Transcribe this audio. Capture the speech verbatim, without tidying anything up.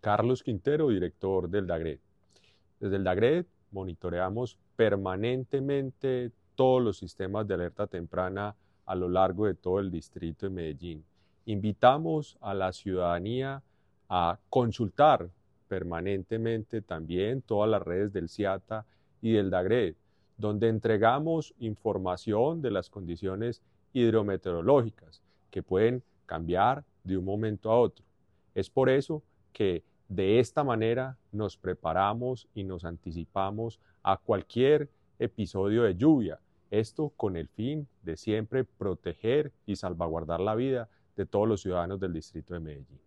Carlos Quintero, director del DAGRED. Desde el DAGRED monitoreamos permanentemente todos los sistemas de alerta temprana a lo largo de todo el distrito de Medellín. Invitamos a la ciudadanía a consultar permanentemente también todas las redes del CIATA y del DAGRED, donde entregamos información de las condiciones hidrometeorológicas que pueden cambiar de un momento a otro. Es por eso que de esta manera nos preparamos y nos anticipamos a cualquier episodio de lluvia, esto con el fin de siempre proteger y salvaguardar la vida de todos los ciudadanos del distrito de Medellín.